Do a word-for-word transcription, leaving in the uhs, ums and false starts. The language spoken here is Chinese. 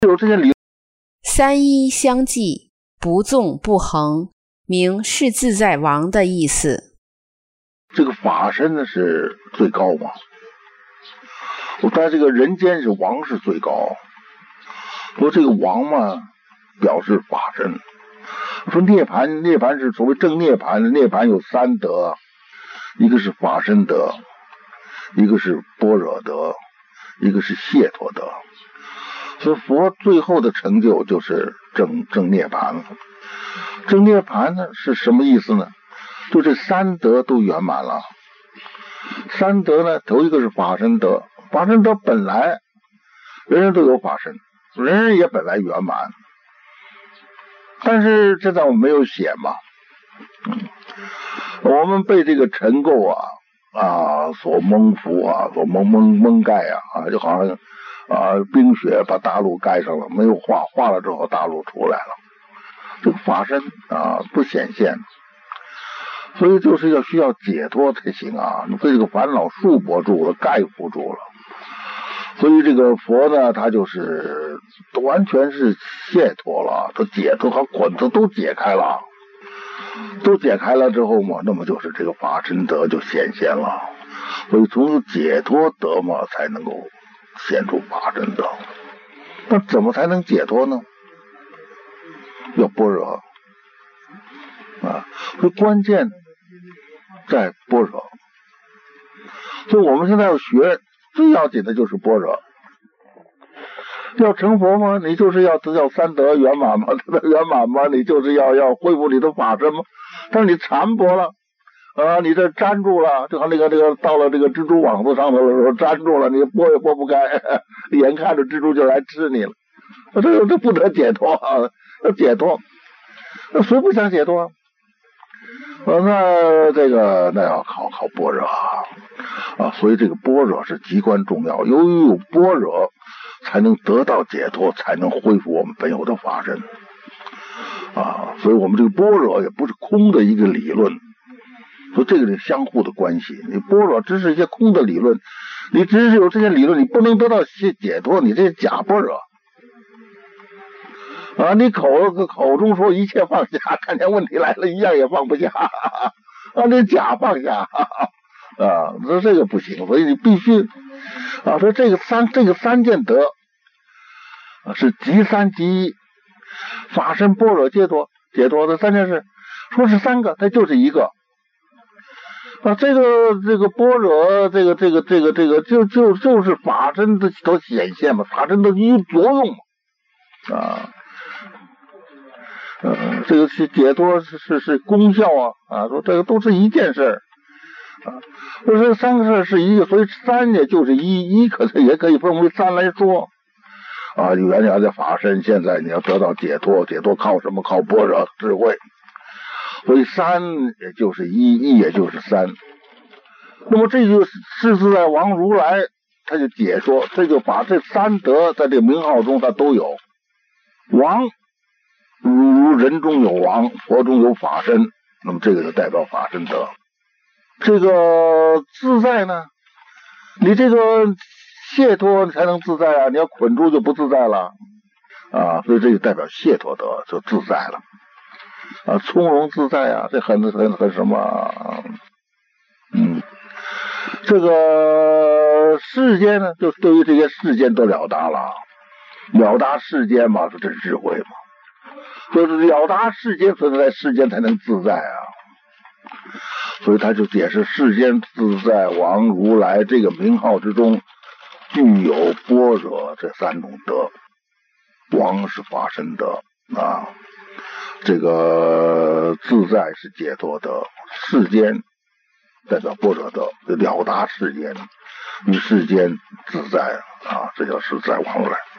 有这些理论。 三一相继，不纵不横，名是自在王的意思。 这个法身呢是最高嘛，但这个人间是王是最高。说这个王嘛，表示法身。说涅槃，涅槃是所谓正涅槃，涅槃有三德，一个是法身德，一个是般若德，一个是解脱德。所以佛最后的成就就是正正涅槃了。正涅槃呢是什么意思呢？就这三德都圆满了。三德呢，头一个是法身德，法身德本来人人都有法身，人人也本来圆满，但是这在我们没有写嘛。嗯，我们被这个尘垢啊啊所蒙覆啊，所蒙蒙蒙盖啊啊，就好像啊冰雪把大陆盖上了，没有化，化了之后大陆出来了。这个法身啊不显现，所以就是要需要解脱才行啊！你被这个烦恼束缚住了，盖覆住了。所以这个佛呢，他就是完全是解脱了，他解脱，他捆子都解开了，都解开了之后嘛，那么就是这个法身德就显现了。所以从解脱德嘛，才能够显出法身德。那怎么才能解脱呢？要般若啊，所以关键在般若。所以我们现在要学，最要紧的就是般若。要成佛吗？你就是要要三德圆满吗？圆满吗？你就是要要恢复你的法身吗？但是你缠薄了啊，你这粘住了，就像那个这个到了这个蜘蛛网子上头的时候粘住了，你拨也拨不开，眼看着蜘蛛就来吃你了，这这不得解脱啊！要解脱，那谁不想解脱啊？那这个那要考考般若啊，啊，所以这个般若是极关重要。由于有般若，才能得到解脱，才能恢复我们本有的法身啊。所以我们这个般若也不是空的一个理论，所以这个是相互的关系。你般若只是一些空的理论，你只是有这些理论，你不能得到解脱，你这是假般若。啊，你口口中说一切放下，看见问题来了，一样也放不下，啊，你假放下，啊，说这个不行，所以你必须啊，说这个三这个三件德啊是即三即一，法身般若解脱解脱的三件事，说是三个，它就是一个啊，这个这个般若，这个这个这个这个就就就是法身的都显现嘛，法身的一作用嘛，啊。嗯，这个是解脱是是是功效啊啊，说这个都是一件事儿啊，说这三个事儿是一个，所以三也就是一，一可是也可以分为三来说啊。原来的法身，现在你要得到解脱，解脱靠什么？靠般若智慧，所以三也就是一，一也就是三。那么这就是是自在王如来，他就解说，这就把这三德在这个名号中他都有，王。如人中有王，佛中有法身，那么这个就代表法身德。这个自在呢，你这个解脱才能自在啊，你要捆住就不自在了啊，所以这就代表解脱德，就自在了啊，从容自在啊，这很很很什么？嗯，这个世间呢，就对于这些世间都了达了，了达世间嘛，说这是智慧嘛。就是了达世间，所以在世间才能自在啊。所以他就解释世间自在王如来这个名号之中具有般若这三种德，王是法身德啊，这个自在是解脱德，世间代表般若德，了达世间，与世间自在啊，这叫自在王如来。